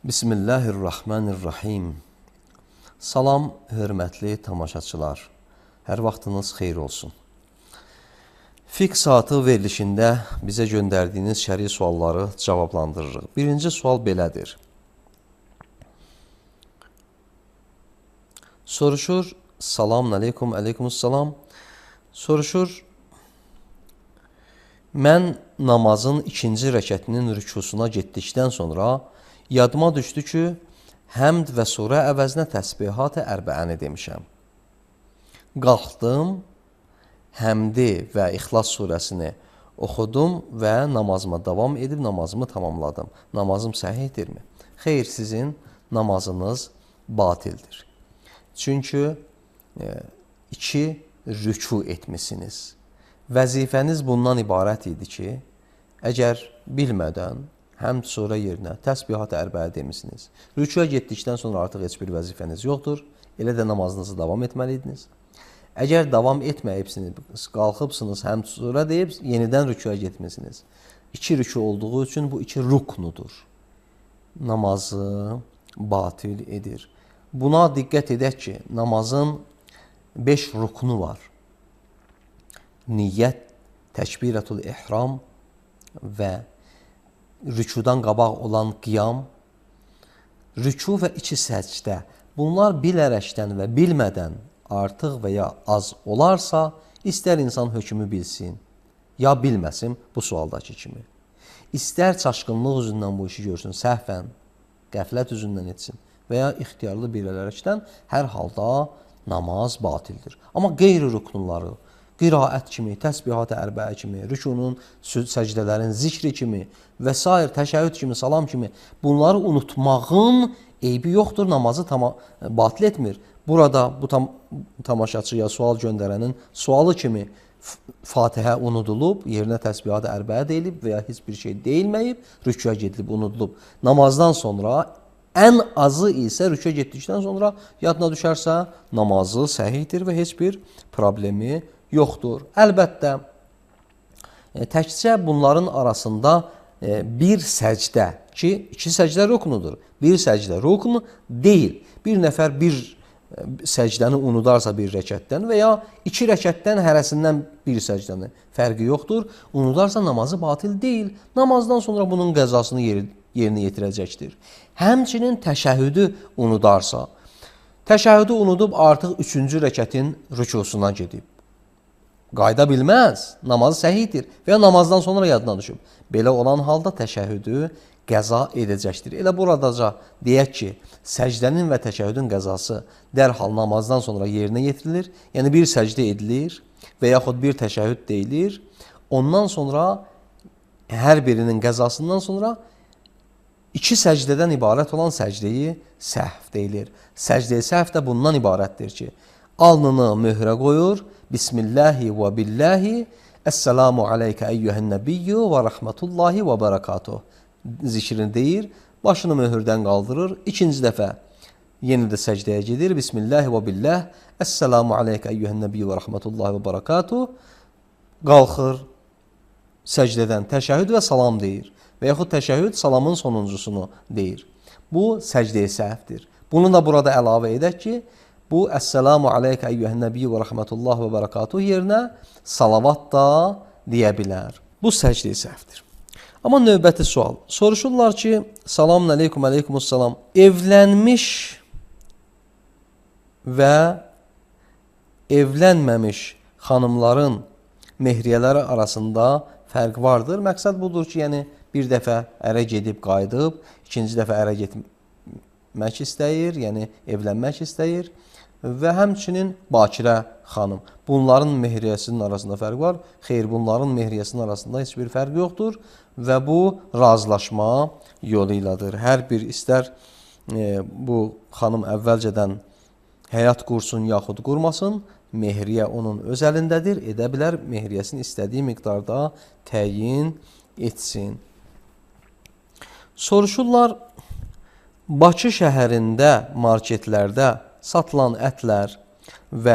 Bismillahirrahmanirrahim. Salam, hörmətli tamaşaçılar. Hər vaxtınız xeyir olsun. Fiqh saatı verilişində bizə göndərdiyiniz şəri sualları cavablandırırıq. Birinci sual belədir. Soruşur, salamun aleykum, aleykumussalam. Soruşur, mən namazın ikinci rəkətinin rükusuna getdikdən sonra yadıma düşdü ki, həmd və surə əvəzinə təsbihat-ı ərbəəni demişəm. Qalxdım, həmdi və İxlas surəsini oxudum və namazıma davam edib namazımı tamamladım. Namazım səhihdirmi? Xeyr, sizin namazınız batildir. Çünki iki rüku etmişsiniz. Vəzifəniz bundan ibarət idi ki, əgər bilmədən həmd surə yerinə təsbihat-ı ərbəə demişsiniz. Rükuya getdikdən sonra artıq heç bir vəzifəniz yoxdur. Elə də namazınızı davam etməliydiniz. Əgər davam etməyibsiniz, qalxıbsınız, həmd surə deyib, yenidən rükuya getmişsiniz. İki rüku olduğu üçün bu iki ruknudur. Namazı batil edir. Buna diqqət edək ki, namazın 5 ruknu var. Niyyət, təkbirətul ihram və rükudan qabaq olan qiyam, rüku və iki səcdə. Bunlar bilərəkdən və bilmədən artıq və ya az olarsa, istər insan hökmü bilsin, ya bilməsin bu sualdakı kimi. İstər çaşqınlıq üzündən bu işi görsün, səhvən, qəflət üzündən etsin və ya ixtiyarlı bilərəkdən hər halda namaz batildir. Amma qeyri-ruknları, qiraət kimi, təsbihat-ı ərbəə kimi, rükunun, səcdələrin zikri kimi və s. təşəhhüd kimi, salam kimi bunları unutmağın eybi yoxdur, namazı batil etmir. Burada bu tamaşaçıya sual göndərənin sualı kimi Fatihə unudulub, yerinə təsbihat-ı ərbəə deyilib və ya heç bir şey deyilməyib, rükuya gedilib, unudulub. Namazdan sonra ən azı isə rükuya getdikdən sonra yadına düşərsə namazı səhihdir və heç bir problemi yoxdur. Əlbəttə, təkcə bunların arasında bir səcdə ki, iki səcdə ruknudur. Bir səcdə rukn deyil. Bir nəfər bir səcdəni unudarsa bir rəkətdən və ya iki rəkətdən hərəsindən bir səcdəni fərqi yoxdur. Unudarsa namazı batil deyil. Namazdan sonra bunun qəzasını yerinə yetirəcəkdir. Həmçinin təşəhhüdü unudarsa, təşəhhüdü unudub artıq üçüncü rəkətin rükusuna gedib. Qayda bilməz, namazı səhihdir və ya namazdan sonra yadına düşüb. Belə olan halda təşəhhüdü qəza edəcəkdir. Elə buradaca deyək ki, səcdənin və təşəhhüdün qəzası dərhal namazdan sonra yerinə yetirilir. Yəni bir səcdə edilir və yaxud bir təşəhhüd deyilir. Ondan sonra hər birinin qəzasından sonra iki səcdədən ibarət olan səcdeyi səhv deyilir. Səcdə-i səhv də bundan ibarətdir ki, alnını möhrə qoyur, Bismillahi və billahi, Əssəlamu aleykə əyyühən nəbiyyü və rəhmətullahi və bərəkatuh zikrini deyir, başını möhürdən qaldırır, ikinci dəfə yenə də səcdəyə gedir, Bismillahi və billah, Əssəlamu aleykə əyyühən nəbiyyü və rəhmətullahi və bərəkatuh, qalxır səcdədən, təşəhhüd və salam deyir və yaxud təşəhhüd salamın sonuncusunu deyir. Bu səcdə-i səhvdir. Bunu da burada əlavə edək ki, bu Əssəlamu aleykə əyyühən nəbiyyü və rəhmətullahi və bərəkatuh yerinə salavat da deyə bilər. Bu səcdə-i səhvdir. Amma növbəti sual. Soruşurlar ki, salamun aleykum, aleykumussalam, evlənmiş və evlənməmiş xanımların mehriyələri arasında fərq vardır. Məqsəd budur ki, yəni bir dəfə ərə gedib qayıdıb, ikinci dəfə ərə getmək istəyir, yəni evlənmək istəyir və həmçinin bakirə xanım. Bunların mehriyəsinin arasında fərq var. Xeyr, bunların mehriyəsinin arasında heç bir fərq yoxdur və bu razılaşma yolu ilədir. Hər bir istər bu xanım əvvəlcədən həyat qursun yaxud qurmasın, mehriyə onun öz əlindədir, edə bilər, mehriyəsini istədiyi miqdarda təyin etsin. Soruşurlar, Bakı şəhərində marketlərdə satılan ətlər və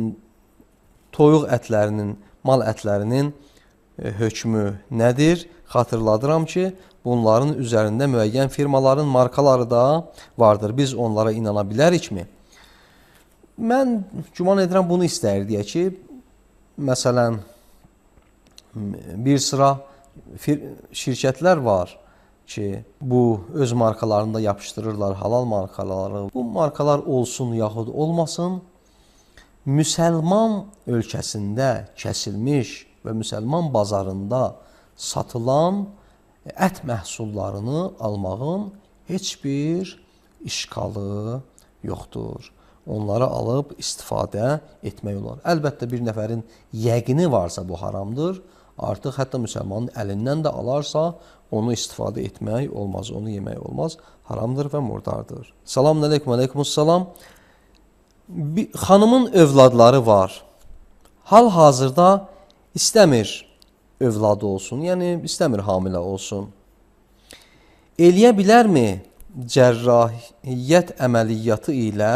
toyuq ətlərinin, mal ətlərinin hökmü nədir? xatırladıram ki, bunların üzərində müəyyən firmaların markaları da vardır. Biz onlara inana bilərikmi? Mən güman edirəm bunu istəyir deyə ki, məsələn, bir sıra şirkətlər var ki, bu öz markalarında yapışdırırlar halal markaları. Bu markalar olsun yaxud olmasın, müsəlman ölkəsində kəsilmiş və müsəlman bazarında satılan ət məhsullarını almağın heç bir işqalı yoxdur. Onları alıb istifadə etmək olar. Əlbəttə bir nəfərin yəqini varsa bu haramdır. Artıq hətta müsəlmanın əlindən də alarsa onu istifadə etmək olmaz, onu yemək olmaz. Haramdır və murdardır. Selamun aleyküm, aleykümüssalam. Xanımın övladları var. Hal-hazırda istəmir övladı olsun, yəni istəmir hamilə olsun. Eləyə bilərmi cərrahiyyət əməliyyatı ilə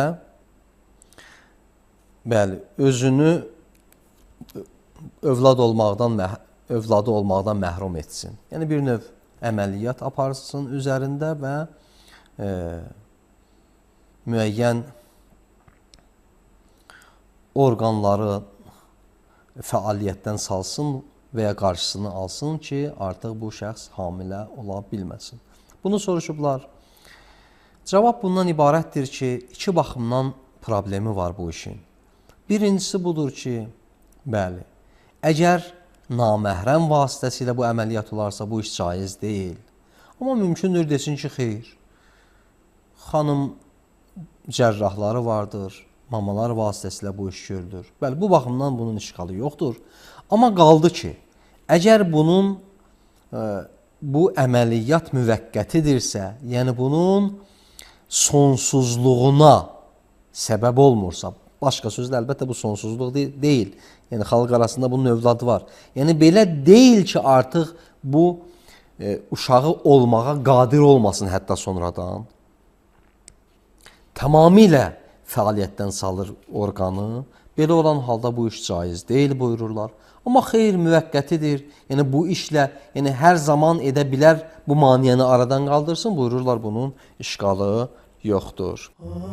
özünü övladı olmaqdan məhrum etsin? Yəni bir növ əməliyyat aparsın üzərində və müəyyən orqanları fəaliyyətdən salsın və ya qarşısını alsın ki, artıq bu şəxs hamilə ola bilməsin. Bunu soruşublar. Cavab bundan ibarətdir ki, iki baxımdan problemi var bu işin. Birincisi budur ki, bəli, əgər naməhrəm vasitəsilə bu əməliyyat olarsa bu iş caiz deyil. Amma mümkündür desin ki, xeyr. Xanım cərrahları vardır, mamalar vasitəsilə bu iş görülür. Bəli, bu baxımdan bunun işğalı yoxdur. Amma qaldı ki, əgər bu əməliyyat müvəqqətidirsə, yəni bunun sonsuzluğuna səbəb olmursa, başqa sözlə əlbəttə bu sonsuzluq deyil. Yəni xalq arasında bunun övladı var. Yəni belə deyil ki, artıq bu uşağı olmağa qadir olmasın hətta sonradan. Tamamilə fəaliyyətdən salır orqanı. Belə olan halda bu iş caiz deyil buyururlar. Amma xeyr, müvəqqətidir. Yəni bu işlə hər zaman edə bilər, bu maniyəni aradan qaldırsın buyururlar, bunun işğalı yoxdur.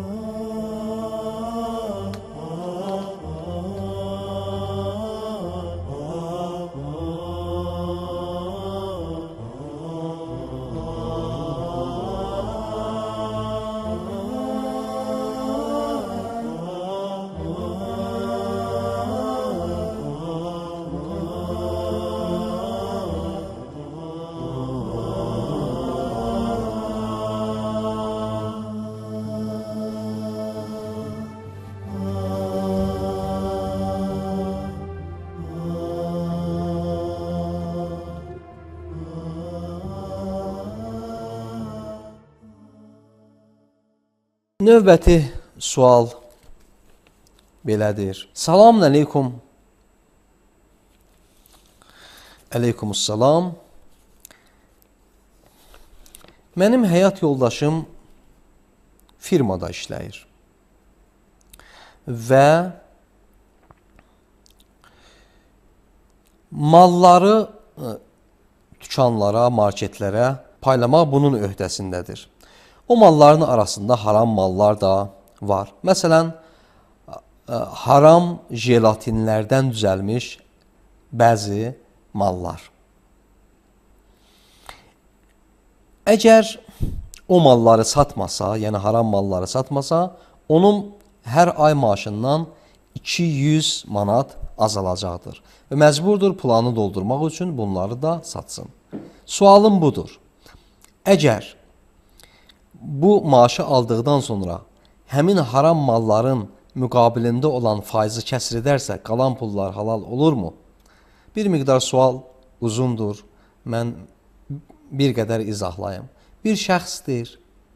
Növbəti sual belədir. Salamun aleyküm. Aleykümüssalam. Mənim həyat yoldaşım firmada işləyir və malları dükanlara, marketlərə paylamaq bunun öhdəsindədir. O malların arasında haram mallar da var. Məsələn, haram jelatinlərdən düzəlmiş bəzi mallar. Əgər o malları satmasa, yəni haram malları satmasa, onun hər ay maaşından 200 manat azalacaqdır. Və məcburdur planı doldurmaq üçün bunları da satsın. Sualım budur. Əgər bu maaşı aldıqdan sonra həmin haram malların müqabilində olan faizi kəsr edərsə, qalan pullar halal olurmu? Bir miqdar sual uzundur. Mən bir qədər izahlayım. Bir şəxsdir,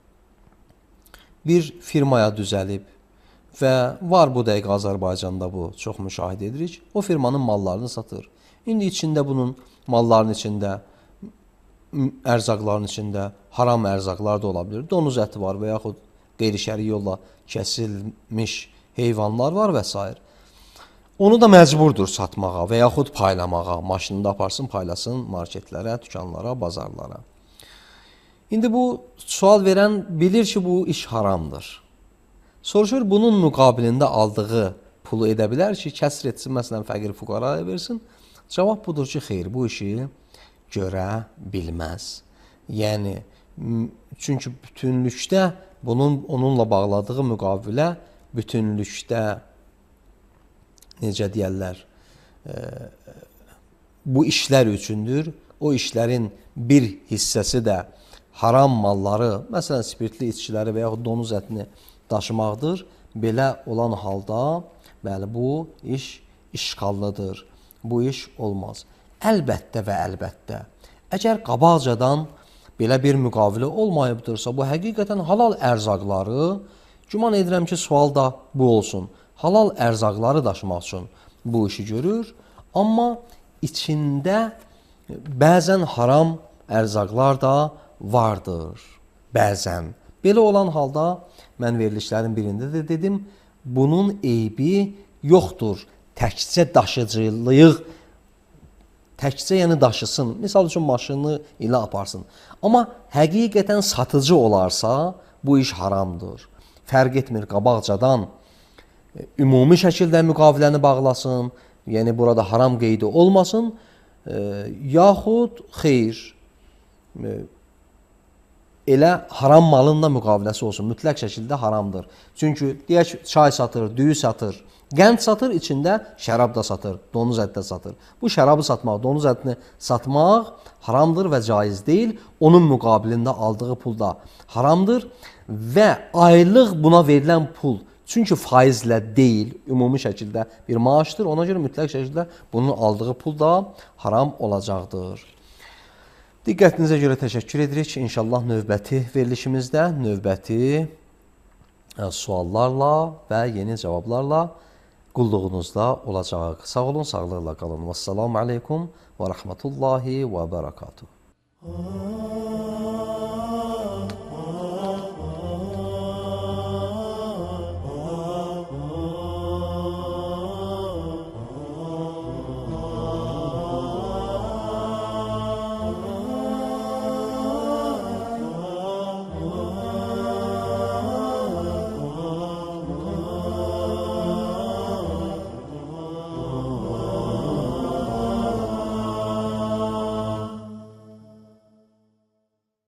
bir firmaya düzəlib və var bu dəqiqə Azərbaycanda bu, çox müşahidə edirik. O firmanın mallarını satır. İndi içində bunun malların içində, ərzaqların içində haram ərzaqlar da ola bilir. Donuz əti var və yaxud qeyri-şəri yolla kəsilmiş heyvanlar var və s. onu da məcburdur satmağa və yaxud paylamağa. Maşınında aparsın, paylasın marketlərə, dükanlara, bazarlara. İndi bu sual verən bilir ki, bu iş haramdır. Soruşur, bunun müqabilində aldığı pulu edə bilər ki, kəsr etsin, məsələn, fəqir fuqaraya versin. Cavab budur ki, xeyr, bu işi görə bilməz. Yəni, çünki bütünlükdə onunla bağladığı müqavilə bütünlükdə, necə deyərlər, bu işlər üçündür. O işlərin bir hissəsi də haram malları, məsələn, spirtli içkiləri və yaxud donuz ətini daşımaqdır. Belə olan halda, bəli, bu iş işğallıdır. Bu iş olmaz. Əlbəttə və əlbəttə, əgər qabaqcadan belə bir müqavilə olmayıbdırsa, bu həqiqətən halal ərzaqları, güman edirəm ki, sual da bu olsun. Halal ərzaqları daşımaq üçün bu işi görür, amma içində bəzən haram ərzaqlar da vardır. Bəzən. Belə olan halda, mən verilişlərin birində də dedim, bunun eybi yoxdur. Təkcə daşıcılıq, təkcə yəni daşısın. Misal üçün, maşını ilə aparsın. Amma həqiqətən satıcı olarsa, bu iş haramdır. Fərq etmir, qabaqcadan ümumi şəkildə müqaviləni bağlasın, yəni burada haram qeydi olmasın, yaxud xeyr, elə haram malınla müqaviləsi olsun, mütləq şəkildə haramdır. Çünki deyək, çay satır, düyü satır, qənd satır, içində şərab da satır, donuz ət də satır. Bu şərabı satmaq, donuz ətini satmaq haramdır və caiz deyil. Onun müqabilində aldığı pul da haramdır və aylıq buna verilən pul, çünki faizlə deyil, ümumi şəkildə bir maaşdır. Ona görə mütləq şəkildə bunun aldığı pul da haram olacaqdır. Diqqətinizə görə təşəkkür edirik. İnşallah növbəti verilişimizdə, növbəti suallarla və yeni cavablarla qulluğunuzda olacaq. Sağ olun, sağlıqla qalın. Vəssalamu aleykum və rəhmətullahi və bərəkatuhu.